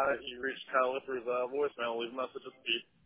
You reached Kyle Lipper's voicemail. Leave a message at the beep.